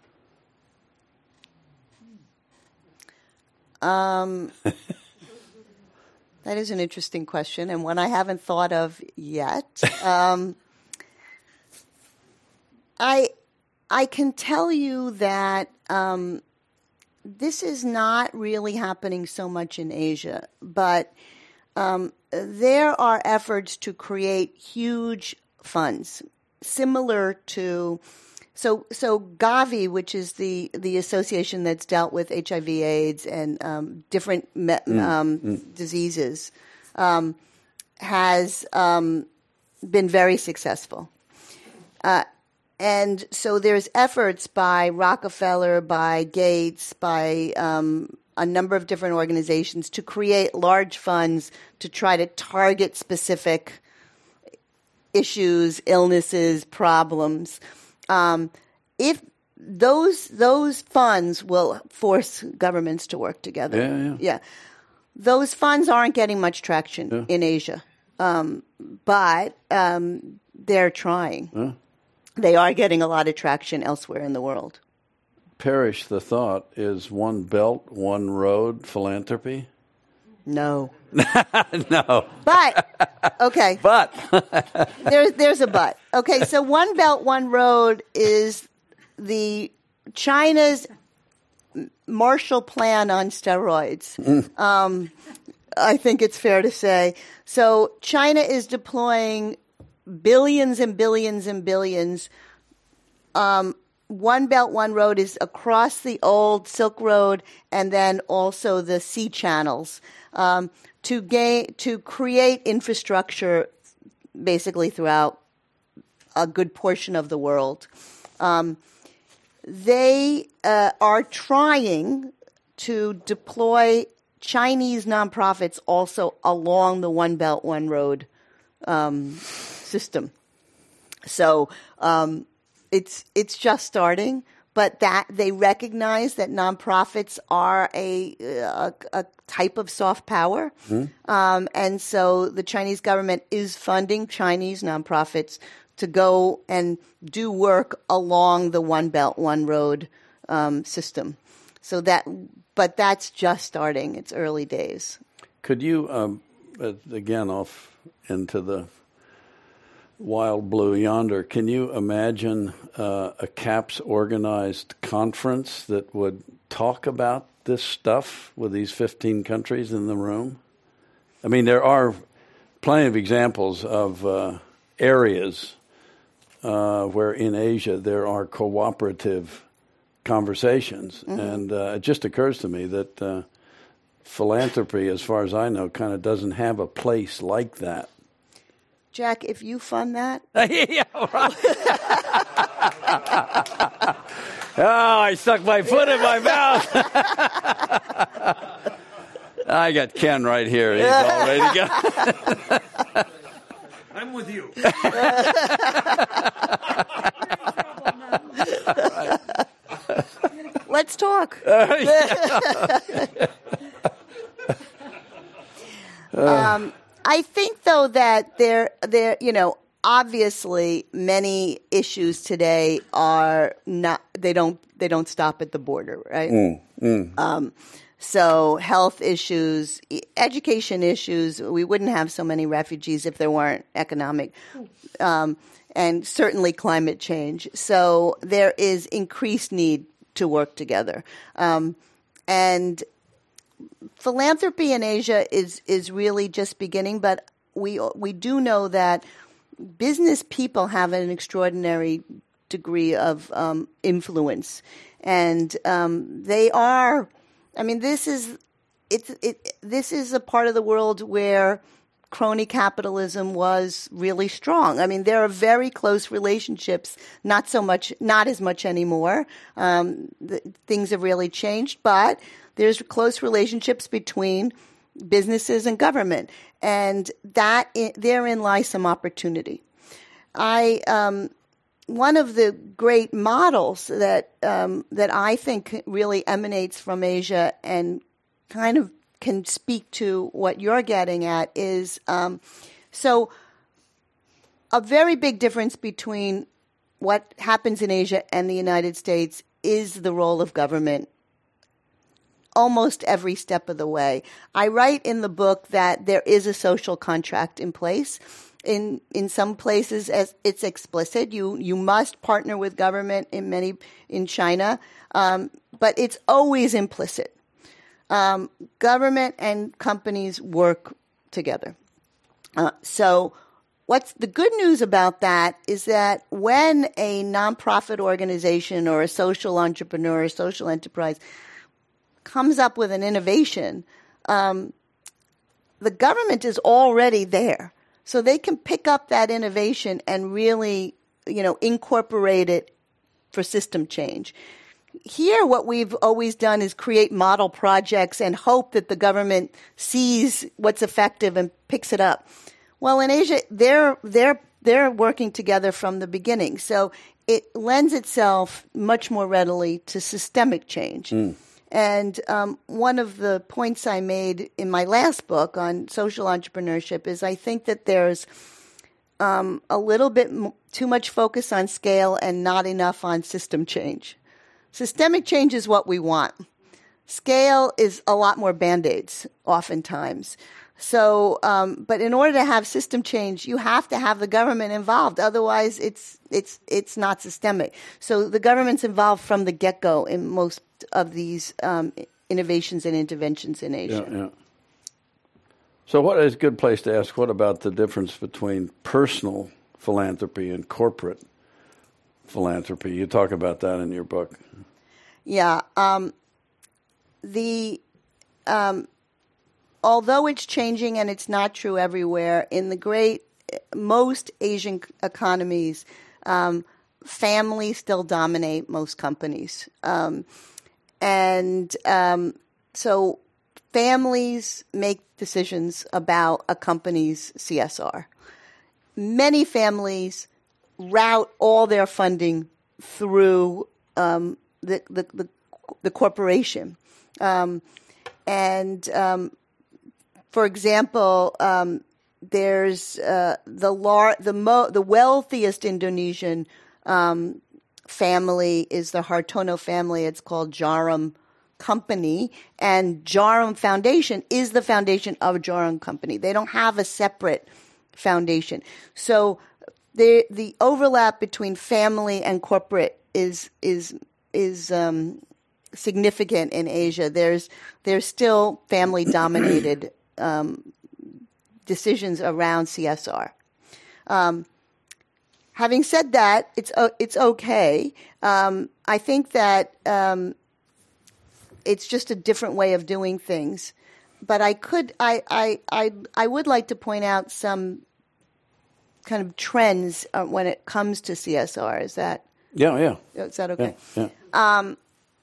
Um, that is an interesting question, and one I haven't thought of yet. Um, I I can tell you that um, this is not really happening so much in Asia, but Um, there are efforts to create huge funds similar to, so so Gavi, which is the, the association that's dealt with H I V AIDS and um, different me- mm. Um, mm. diseases, um, has um, been very successful. Uh, and so there's efforts by Rockefeller, by Gates, by um, a number of different organizations to create large funds to try to target specific issues, illnesses, problems. Um, if those those funds will force governments to work together. Yeah, yeah. yeah. Those funds aren't getting much traction yeah. in Asia, um, but um, they're trying. Yeah. They are getting a lot of traction elsewhere in the world. Perish the thought, is one belt, one road philanthropy? No. No. But, okay. But. there's, there's a but. Okay, so one belt, one road is the China's Marshall Plan on steroids. Mm. Um, I think it's fair to say. So China is deploying billions and billions and billions. Um, One Belt, One Road is across the old Silk Road and then also the sea channels um, to gain to create infrastructure basically throughout a good portion of the world. Um, they uh, are trying to deploy Chinese nonprofits also along the One Belt, One Road um, system. So um, it's it's just starting, but that they recognize that nonprofits are a a, a type of soft power, mm-hmm. um, and so the Chinese government is funding Chinese nonprofits to go and do work along the One Belt, One Road um, system. So that, but that's just starting. It's early days. Could you, um, again, off into the wild blue yonder, can you imagine uh, a CAPS organized conference that would talk about this stuff with these fifteen countries in the room? I mean, there are plenty of examples of uh, areas uh, where in Asia there are cooperative conversations. Mm-hmm. And uh, it just occurs to me that uh, philanthropy, as far as I know, kind of doesn't have a place like that. Jack, if you fund that. Yeah, right. Oh, I stuck my foot in my mouth. I got Ken right here. He's all ready to go. I'm with you. Let's talk. um, I think, though, that there, there, you know, obviously, many issues today are not. They don't. They don't stop at the border, right? Mm, mm. Um, so, health issues, e- education issues. We wouldn't have so many refugees if there weren't economic, um, and certainly climate change. So, there is increased need to work together, um, and philanthropy in Asia is is really just beginning. But we we do know that business people have an extraordinary degree of um, influence, and um, they are. I mean, this is it's it. This is a part of the world where crony capitalism was really strong. I mean, there are very close relationships. Not so much, not as much anymore. Um, the, things have really changed, but there's close relationships between businesses and government, and that therein lies some opportunity. I um, one of the great models that um, that I think really emanates from Asia and kind of can speak to what you're getting at is um, so a very big difference between what happens in Asia and the United States is the role of government almost every step of the way. I write in the book that there is a social contract in place. In in some places, as it's explicit, you you must partner with government. In many in China, um, but it's always implicit. Um, government and companies work together. Uh, so, what's the good news about that is that when a nonprofit organization or a social entrepreneur or social enterprise comes up with an innovation, um, the government is already there. So they can pick up that innovation and really, you know, incorporate it for system change. Here, what we've always done is create model projects and hope that the government sees what's effective and picks it up. Well, in Asia, they're they're they're working together from the beginning. So it lends itself much more readily to systemic change. Mm. And um, one of the points I made in my last book on social entrepreneurship is I think that there's um, a little bit m- too much focus on scale and not enough on system change. Systemic change is what we want. Scale is a lot more Band-Aids oftentimes. So, um, but in order to have system change, you have to have the government involved. Otherwise, it's it's it's not systemic. So the government's involved from the get-go in most of these um, innovations and interventions in Asia. Yeah, yeah. So what is a good place to ask, what about the difference between personal philanthropy and corporate philanthropy? You talk about that in your book. Yeah. Um, the um, although it's changing and it's not true everywhere, in the great, most Asian economies, um, families still dominate most companies. Um, and um, so families make decisions about a company's C S R. Many families route all their funding through um, the, the, the, the corporation. Um, and um, for example, um, there's uh, the lar- the mo- the wealthiest Indonesian um, family is the Hartono family. It's called Jarum Company, and Jarum Foundation is the foundation of Jarum Company. They don't have a separate foundation. So the the overlap between family and corporate is is is um, significant in Asia. There's there's still family dominated um, decisions around C S R. Um, having said that, it's uh, it's okay. Um, I think that um, it's just a different way of doing things. But I could I I I, I would like to point out some kind of trends uh, when it comes to C S R. Is that yeah yeah is that okay? Yeah. yeah. Um,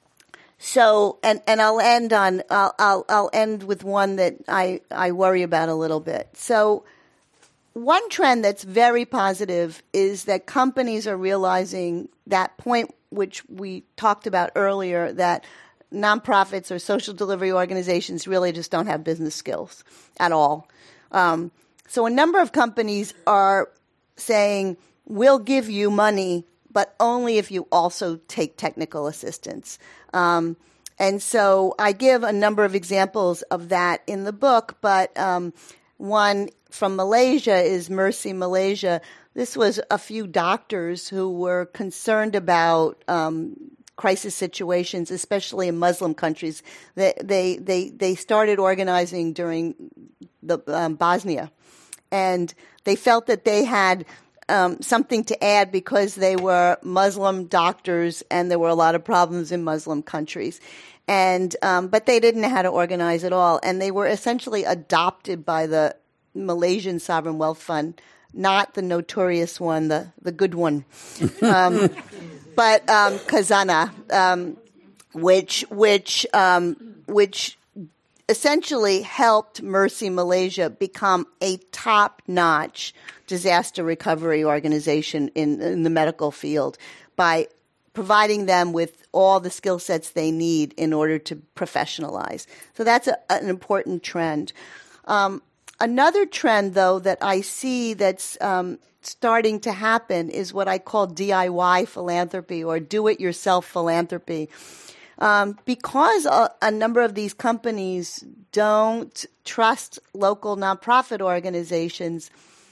So, and, and I'll end on, I'll, I'll, I'll end with one that I, I worry about a little bit. So one trend that's very positive is that companies are realizing that point which we talked about earlier, that nonprofits or social delivery organizations really just don't have business skills at all. Um, so a number of companies are saying, we'll give you money, but only if you also take technical assistance. Um, and so I give a number of examples of that in the book, but um, one from Malaysia is Mercy Malaysia. This was a few doctors who were concerned about um, crisis situations, especially in Muslim countries. They they they, they started organizing during the um, Bosnia, and they felt that they had um, something to add because they were Muslim doctors, and there were a lot of problems in Muslim countries. And um, but they didn't know how to organize at all, and they were essentially adopted by the Malaysian Sovereign Wealth Fund. Not the notorious one, the, the good one, um, but um, Khazanah, um, which which um, which essentially helped Mercy Malaysia become a top-notch disaster recovery organization in, in the medical field by providing them with all the skill sets they need in order to professionalize. So that's a, an important trend. Um, Another trend, though, that I see that's um, starting to happen is what I call D I Y philanthropy or do-it-yourself philanthropy. Um, because a, a number of these companies don't trust local nonprofit organizations,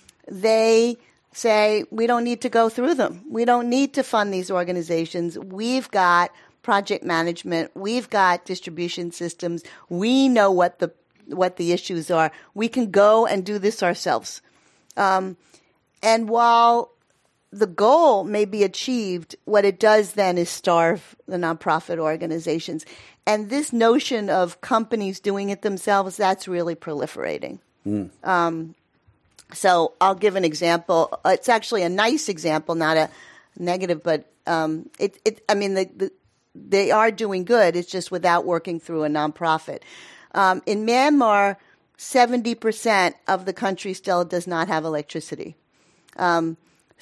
they say, we don't need to go through them. We don't need to fund these organizations. We've got project management. We've got distribution systems. We know what the what the issues are. We can go and do this ourselves. Um, and while the goal may be achieved, what it does then is starve the nonprofit organizations. And this notion of companies doing it themselves, that's really proliferating. Mm. Um, so I'll give an example. It's actually a nice example, not a negative, but um, it, it, I mean, the, the, they are doing good. It's just without working through a nonprofit. Um, in Myanmar, seventy percent of the country still does not have electricity. Um,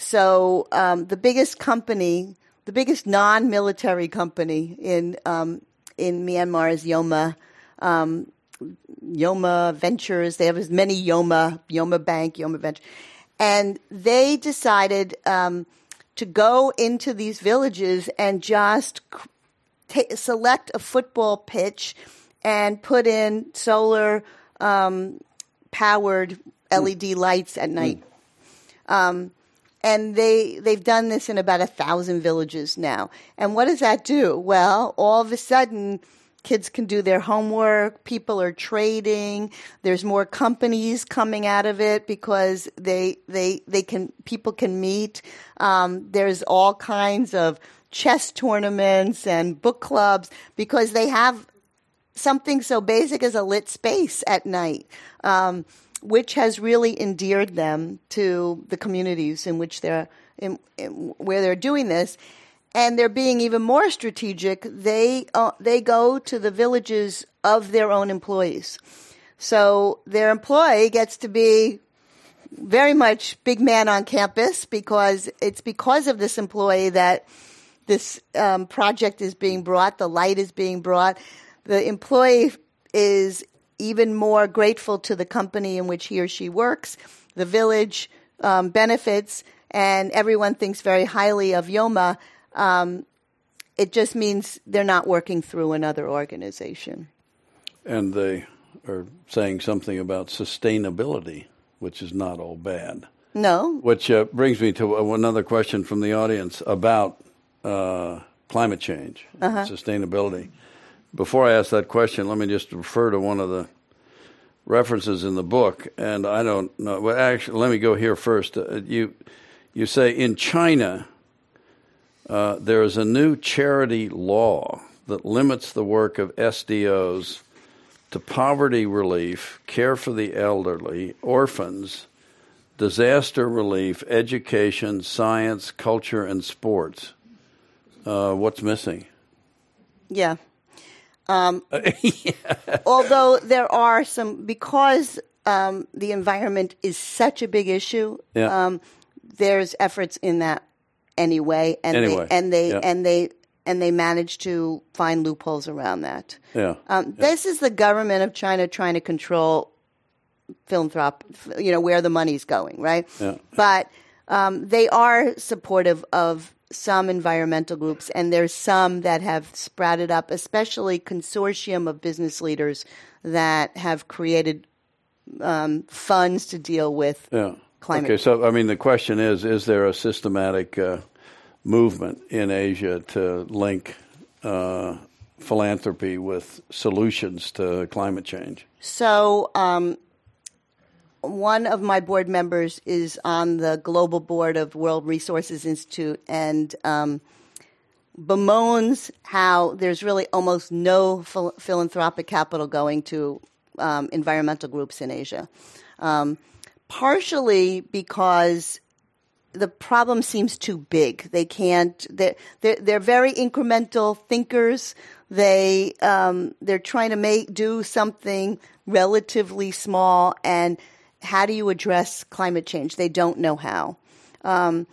so um, the biggest company, the biggest non-military company in um, in Myanmar is Yoma, um, Yoma Ventures. They have as many Yoma, Yoma Bank, Yoma Venture. And they decided um, to go into these villages and just t- select a football pitch and put in solar um, powered L E D lights at night. Mm. Um, and they, they've done this in about a thousand villages now. And what does that do? Well, all of a sudden, kids can do their homework. People are trading. There's more companies coming out of it because they, they, they can, people can meet. Um, there's all kinds of chess tournaments and book clubs because they have something so basic as a lit space at night, um, which has really endeared them to the communities in which they're in, in, where they're doing this, and they're being even more strategic. They uh, they go to the villages of their own employees, so their employee gets to be very much big man on campus because it's because of this employee that this um, project is being brought, the light is being brought. The employee is even more grateful to the company in which he or she works. The village um, benefits, and everyone thinks very highly of Yoma. Um, it just means they're not working through another organization. And they are saying something about sustainability, which is not all bad. No. Which uh, brings me to another question from the audience about uh, climate change, uh-huh. sustainability. Before I ask that question, let me just refer to one of the references in the book. And I don't know. Well, actually, let me go here first. Uh, you you say in China, uh, there is a new charity law that limits the work of S D Os to poverty relief, care for the elderly, orphans, disaster relief, education, science, culture, and sports. Uh, what's missing? Yeah. Um, yeah. Although there are some, because um, the environment is such a big issue, yeah. um, there's efforts in that anyway, and anyway. they and they yeah. and they and they manage to find loopholes around that. Yeah. Um, yeah. This is the government of China trying to control philanthropy, you know, where the money's going, right? Yeah. But um, they are supportive of some environmental groups, and there's some that have sprouted up, especially consortium of business leaders that have created um, funds to deal with yeah. climate. Okay, so I mean, the question is: is there a systematic uh, movement in Asia to link uh, philanthropy with solutions to climate change? So, um, one of my board members is on the global board of World Resources Institute, and um, bemoans how there's really almost no phil- philanthropic capital going to um, environmental groups in Asia. Um, partially because the problem seems too big. They can't. They're they're, they're very incremental thinkers. They um, they're trying to make do something relatively small, and how do you address climate change? They don't know how. Um,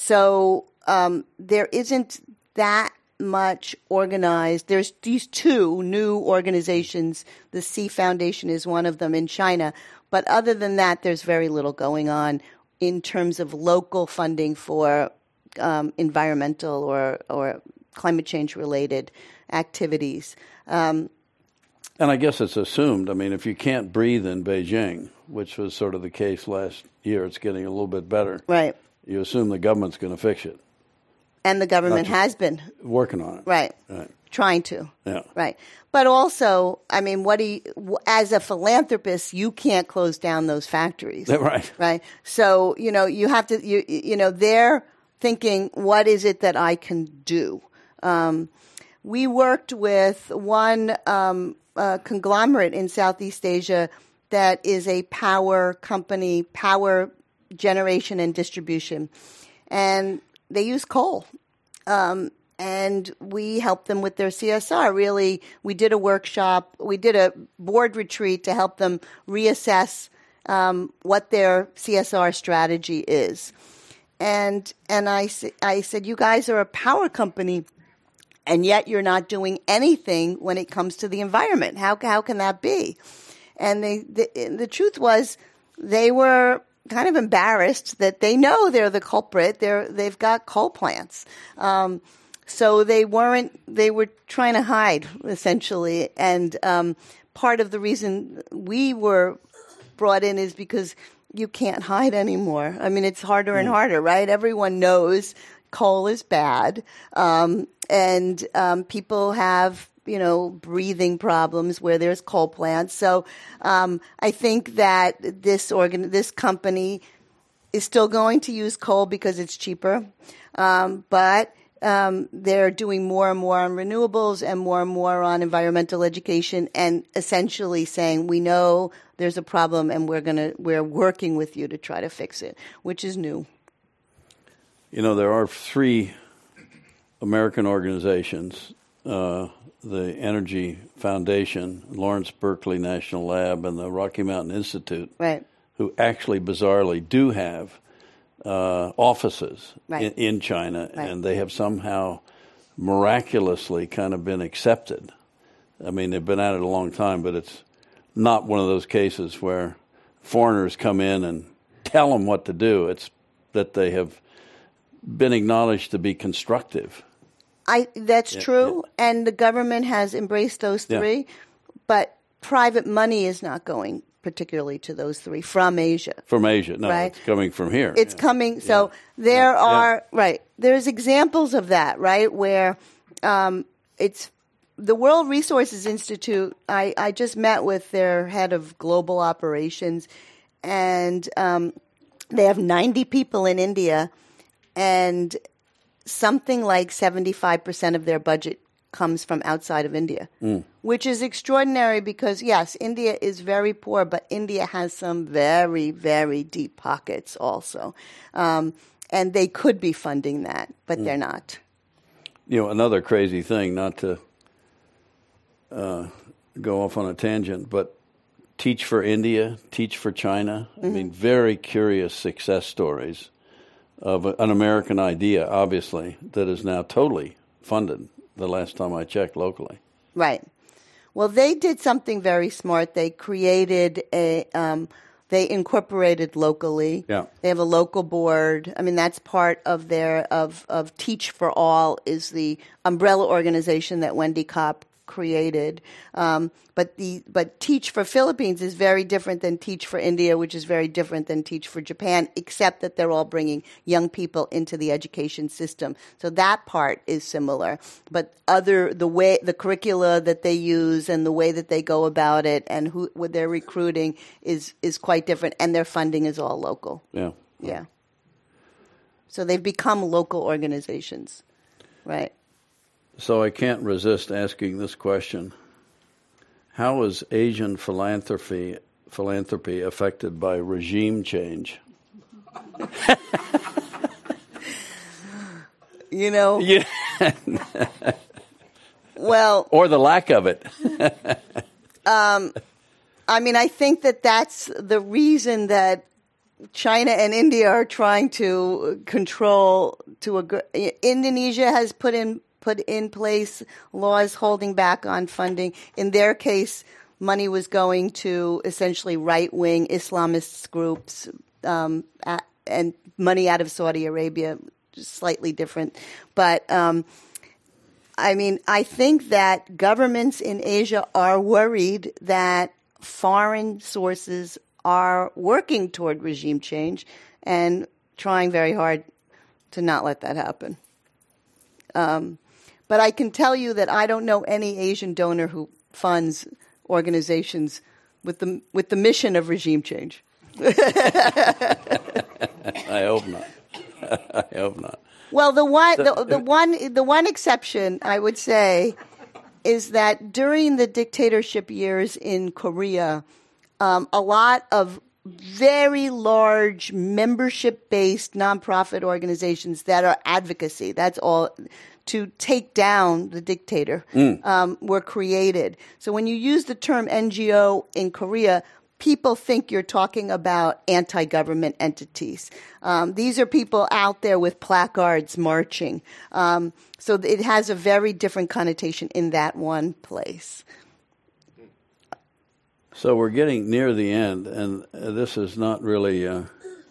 so um, there isn't that much organized. There's these two new organizations. The Sea Foundation is one of them in China. But other than that, there's very little going on in terms of local funding for um, environmental or, or climate change related activities. Um, and I guess it's assumed, I mean, if you can't breathe in Beijing, which was sort of the case last year, it's getting a little bit better. Right. You assume the government's going to fix it. And the government has been. Working on it. Right. Right. Trying to. Yeah. Right. But also, I mean, what do you, as a philanthropist, you can't close down those factories. Right. Right. So, you know, you have to, you, you know, they're thinking, what is it that I can do? Um, we worked with one um, uh, conglomerate in Southeast Asia that is a power company, power generation and distribution. And they use coal. Um, and we helped them with their C S R. Really, we did a workshop. We did a board retreat to help them reassess um, what their C S R strategy is. And and I, I said, you guys are a power company, and yet you're not doing anything when it comes to the environment. How how can that be? And they, the, the truth was they were kind of embarrassed that they know they're the culprit. They're, they've got coal plants. Um, so they weren't, they were trying to hide, essentially. And um, part of the reason we were brought in is because you can't hide anymore. I mean, it's harder and harder, right? Everyone knows coal is bad. Um, and um, people have, you know, breathing problems where there's coal plants. So um, I think that this organ, this company is still going to use coal because it's cheaper, um, but um, they're doing more and more on renewables and more and more on environmental education, and essentially saying, we know there's a problem and we're gonna we're working with you to try to fix it, which is new. You know, there are three American organizations. Uh, the Energy Foundation, Lawrence Berkeley National Lab, and the Rocky Mountain Institute, right, who actually bizarrely do have uh, offices right. in, in China, right. and they have somehow miraculously kind of been accepted. I mean, they've been at it a long time, but it's not one of those cases where foreigners come in and tell them what to do. It's that they have been acknowledged to be constructive. I that's yeah, true, yeah. and the government has embraced those three, yeah. but private money is not going particularly to those three from Asia. From Asia, no, right? It's coming from here. It's yeah. coming. So yeah. there yeah. are yeah. right. There's examples of that, right, where um, it's the World Resources Institute. I, I just met with their head of global operations, and um, they have ninety people in India, and something like seventy-five percent of their budget comes from outside of India, mm. which is extraordinary because, yes, India is very poor, but India has some very, very deep pockets also. Um, and they could be funding that, but mm. they're not. You know, another crazy thing, not to uh, go off on a tangent, but Teach for India, Teach for China. Mm-hmm. I mean, very curious success stories of an American idea, obviously, that is now totally funded the last time I checked locally. Right. Well, they did something very smart. They created a um, They incorporated locally. Yeah. They have a local board. I mean, that's part of their of of Teach for All is the umbrella organization that Wendy Kopp created. Um, but the but Teach for Philippines is very different than Teach for India, which is very different than Teach for Japan, except that they're all bringing young people into the education system. So that part is similar. But other the way the curricula that they use and the way that they go about it and who what they're recruiting is is quite different, and their funding is all local. Yeah. Yeah. So they've become local organizations, right? So I can't resist asking this question. How is Asian philanthropy philanthropy affected by regime change? You know, Yeah. well, Or the lack of it. I mean, I think that that's the reason that China and India are trying to control to a Indonesia has put in put in place laws holding back on funding. In their case, money was going to essentially right-wing Islamist groups, um, at, and money out of Saudi Arabia, just slightly different. But um, I mean, I think that governments in Asia are worried that foreign sources are working toward regime change and trying very hard to not let that happen. Um, but I can tell you that I don't know any Asian donor who funds organizations with the with the mission of regime change. I hope not. I hope not. Well, the one the, the one the one exception I would say is that during the dictatorship years in Korea, um, a lot of very large membership-based nonprofit organizations that are advocacy, that's all, to take down the dictator, mm. um, were created. So when you use the term N G O in Korea, people think you're talking about anti-government entities. Um, these are people out there with placards marching. Um, so it has a very different connotation in that one place. So we're getting near the end, and this is not really uh,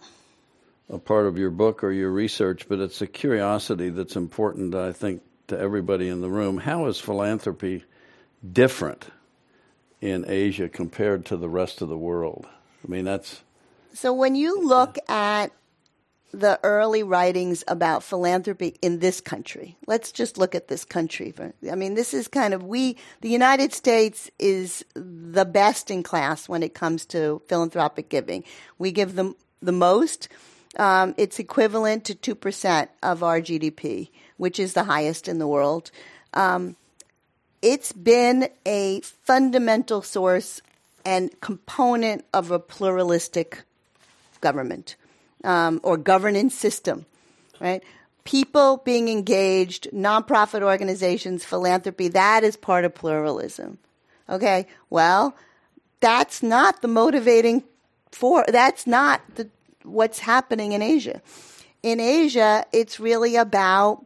a part of your book or your research, but it's a curiosity that's important, I think, to everybody in the room. How is philanthropy different in Asia compared to the rest of the world? I mean, that's... So when you look at the early writings about philanthropy in this country, let's just look at this country. I mean, this is kind of, we, the United States is the best in class when it comes to philanthropic giving. We give them the most. Um, it's equivalent to two percent of our G D P, which is the highest in the world. Um, It's been a fundamental source and component of a pluralistic government um, or governance system, right? People being engaged, nonprofit organizations, philanthropy, that is part of pluralism. Okay, well, that's not the motivating for, that's not the, what's happening in Asia. In Asia, it's really about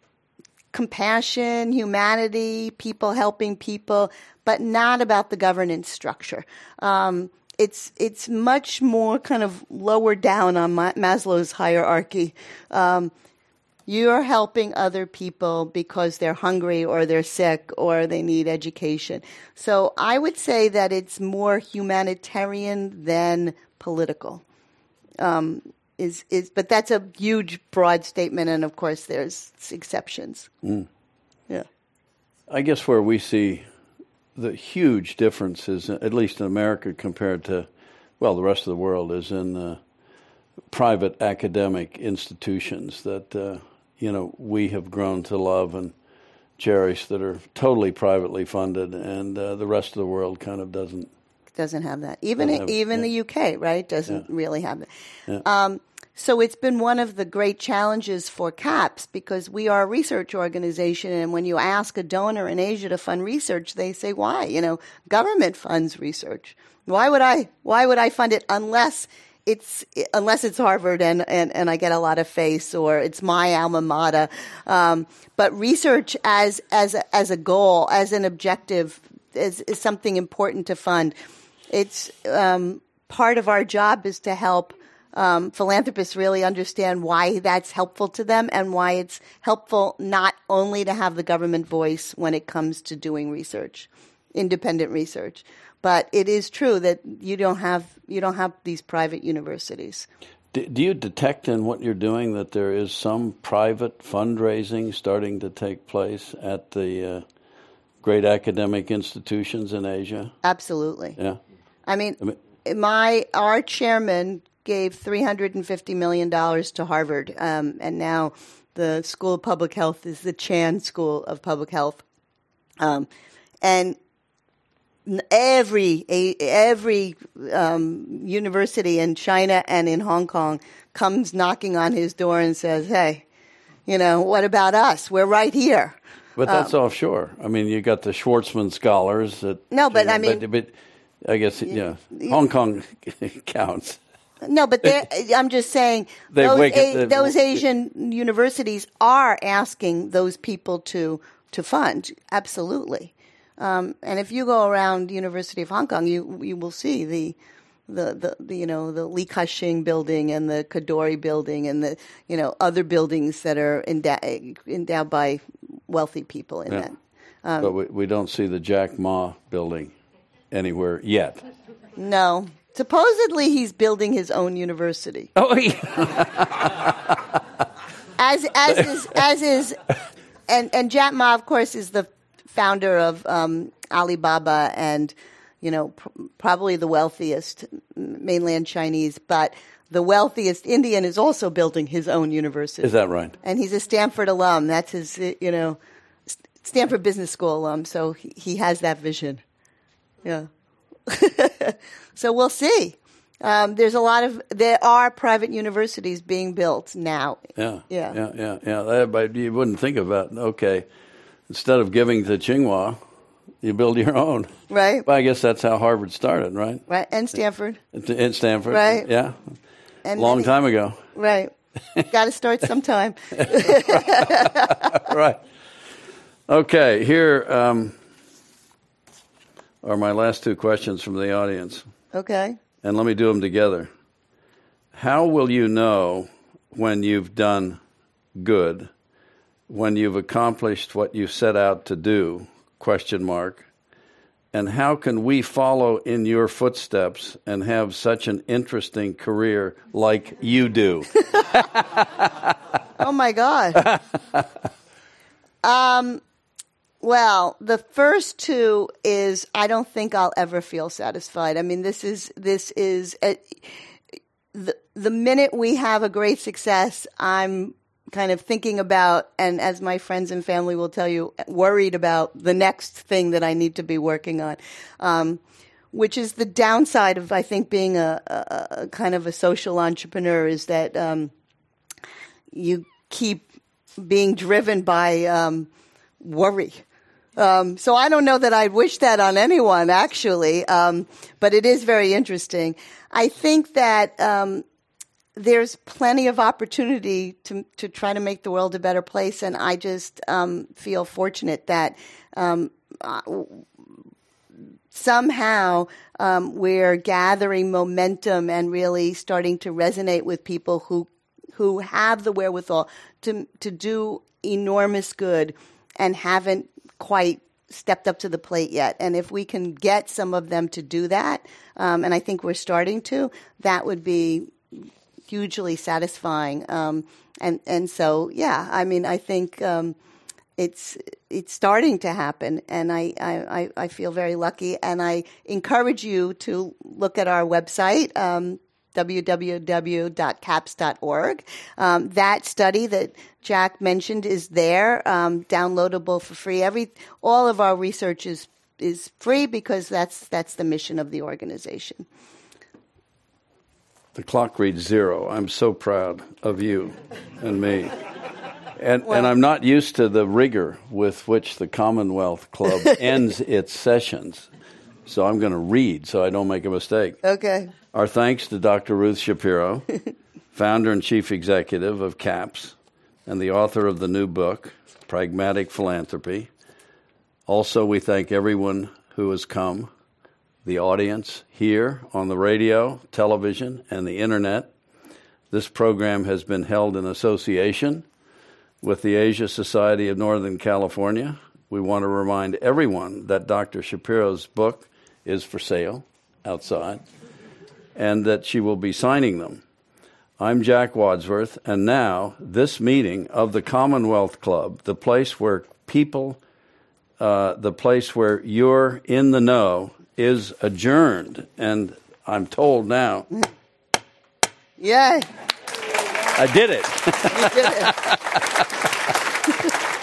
compassion, humanity, people helping people, but not about the governance structure. Um, it's it's much more kind of lower down on Ma- Maslow's hierarchy. Um, you're helping other people because they're hungry or they're sick or they need education. So I would say that it's more humanitarian than political. Um, Is is but that's a huge, broad statement, and of course there's exceptions. Mm. Yeah, I guess where we see the huge differences, at least in America compared to, well, the rest of the world, is in uh, private academic institutions that uh, you know we have grown to love and cherish, that are totally privately funded, and uh, the rest of the world kind of doesn't. Doesn't have that. Even have, even yeah. the U K, right, doesn't Yeah. really have that. Yeah. Um, so it's been one of the great challenges for CAPS because we are a research organization, and when you ask a donor in Asia to fund research, they say, "Why? You know, government funds research. Why would I? Why would I fund it unless it's unless it's Harvard and and, and I get a lot of face, or it's my alma mater?" Um, but research as as a, as a goal, as an objective, is, is something important to fund. It's um, part of our job is to help um, philanthropists really understand why that's helpful to them and why it's helpful not only to have the government voice when it comes to doing research, independent research, but it is true that you don't have you don't have these private universities. Do, do you detect in what you're doing that there is some private fundraising starting to take place at the uh, great academic institutions in Asia? Absolutely. Yeah. I mean, I mean my our chairman gave three hundred fifty million dollars to Harvard, um, and now the School of Public Health is the Chan School of Public Health, um, and every every um, university in China and in Hong Kong comes knocking on his door and says, "Hey, you know, what about us? We're right here." But that's um, offshore. I mean, you got the Schwarzman scholars. That, no, but you know, I mean, but, but I guess yeah, Hong Kong counts. No, but I'm just saying They those, wake a, it- those Asian universities are asking those people to to fund. Absolutely. Um, and if you go around University of Hong Kong, you you will see the the, the, the you know the Li Ka-shing building and the Kadoorie building and the you know other buildings that are endowed, endowed by wealthy people in Yeah. that. Um, But we, we don't see the Jack Ma building anywhere yet. No. Supposedly he's building his own university. Oh, yeah. As as is as is, and and Jack Ma, of course, is the founder of um, Alibaba, and you know pr- probably the wealthiest mainland Chinese, but the wealthiest Indian is also building his own university. Is that right? And he's a Stanford alum. That's his, you know, Stanford Business School alum. So he, he has that vision. Yeah. So we'll see. Um, there's a lot of there are private universities being built now. Yeah, Yeah. yeah, yeah, yeah. That, but you wouldn't think about okay. Instead of giving to Tsinghua, you build your own. Right. Well, I guess that's how Harvard started, right? Right. And Stanford. In Stanford, Right. Yeah, And long many- time ago. Right. Got to start sometime. Right. Okay. Here um, are my last two questions from the audience. Okay. And let me do them together. How will you know when you've done good, when you've accomplished what you set out to do, question mark, and how can we follow in your footsteps and have such an interesting career like you do? Oh, my God. um, well, the first two is I don't think I'll ever feel satisfied. I mean, this is this is a, the the minute we have a great success, I'm kind of thinking about, and as my friends and family will tell you, worried about the next thing that I need to be working on, um, which is the downside of, I think, being a, a, a kind of a social entrepreneur is that um, you keep being driven by um, worry. Um, so I don't know that I'd wish that on anyone, actually, um, but it is very interesting. I think that um, there's plenty of opportunity to to try to make the world a better place, and I just um, feel fortunate that um, uh, somehow um, we're gathering momentum and really starting to resonate with people who who have the wherewithal to to do enormous good and haven't quite stepped up to the plate yet. And if we can get some of them to do that, um, and I think we're starting to, that would be hugely satisfying. Um, and, and so, yeah, I mean, I think um, it's it's starting to happen, and I, I, I feel very lucky. And I encourage you to look at our website, um, w w w dot caps dot org. Um, that study that Jack mentioned is there, um, downloadable for free. Every all of our research is is free because that's that's the mission of the organization. The clock reads zero. I'm so proud of you and me. And, Well- and I'm not used to the rigor with which the Commonwealth Club ends its sessions. So I'm going to read so I don't make a mistake. Okay. Our thanks to Doctor Ruth Shapiro, founder and chief executive of CAPS, and the author of the new book, Pragmatic Philanthropy. Also, we thank everyone who has come, the audience here on the radio, television, and the internet. This program has been held in association with the Asia Society of Northern California. We want to remind everyone that Doctor Shapiro's book is for sale outside and that she will be signing them. I'm Jack Wadsworth, and now this meeting of the Commonwealth Club, the place where people, uh, the place where you're in the know, is adjourned. And I'm told now. Yay. I did it. You did it.